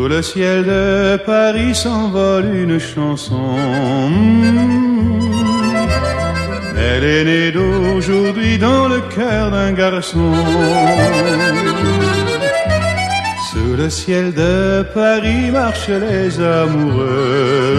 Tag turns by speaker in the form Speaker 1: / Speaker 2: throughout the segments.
Speaker 1: Sous le ciel de Paris s'envole une chanson. Elle est née d'aujourd'hui dans le cœur d'un garçon. Sous le ciel de Paris marchent les amoureux.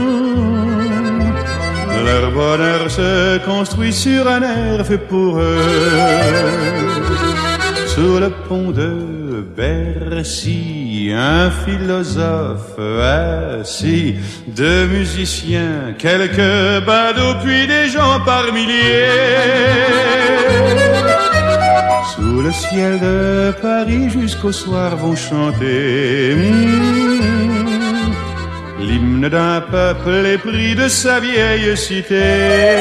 Speaker 1: Leur bonheur se construit sur un air fait pour eux. Sous le pont de Bercy, un philosophe assis, deux musiciens, quelques badauds, puis des gens par milliers. Sous le ciel de Paris jusqu'au soir vont chanter l'hymne d'un peuple épris de sa vieille cité.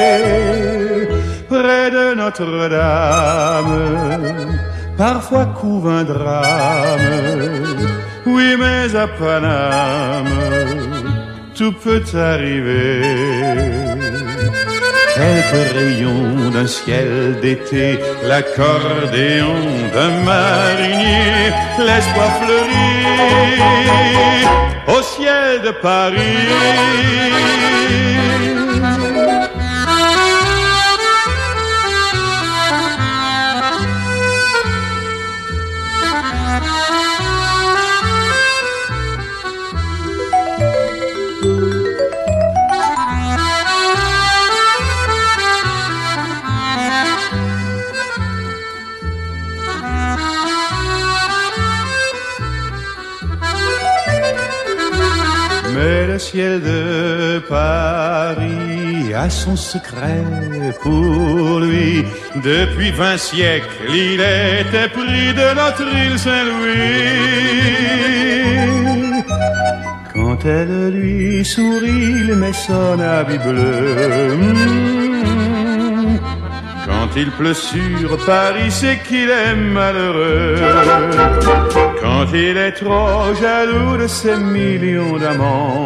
Speaker 1: Près de Notre-Dame, parfois couve un drame. Oui, mais à Paname, tout peut arriver. Quelques rayons d'un ciel d'été, l'accordéon d'un marinier, l'espoir fleurit au ciel de Paris. Mais le ciel de Paris a son secret pour lui. Depuis 20 siècles, il était pris de notre île Saint-Louis. Quand elle lui sourit, il met son habit bleu. Quand il pleut sur Paris, c'est qu'il est malheureux. Quand il est trop jaloux de ses millions d'amants,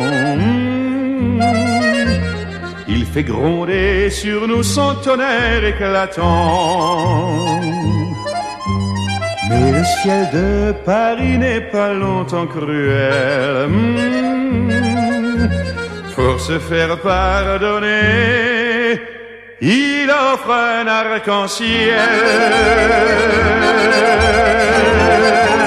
Speaker 1: il fait gronder sur nous son tonnerre éclatant. Mais le ciel de Paris n'est pas longtemps cruel. Pour se faire pardonner, il offre un arc-en-ciel.